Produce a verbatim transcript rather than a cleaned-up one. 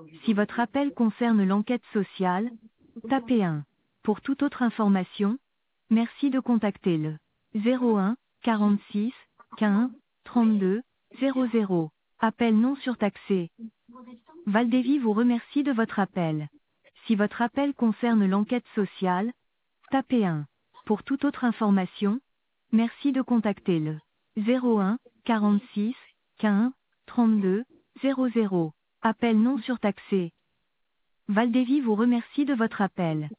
Si votre appel concerne l'enquête sociale, tapez un. Pour toute autre information, merci de contacter le zéro un quarante-six quinze trente-deux zéro zéro. Appel non surtaxé. Valdévy vous remercie de votre appel. Si votre appel concerne l'enquête sociale, tapez un. Pour toute autre information, merci de contacter le zéro un quarante-six quinze trente-deux zéro zéro. Appel non surtaxé. Valdévy vous remercie de votre appel.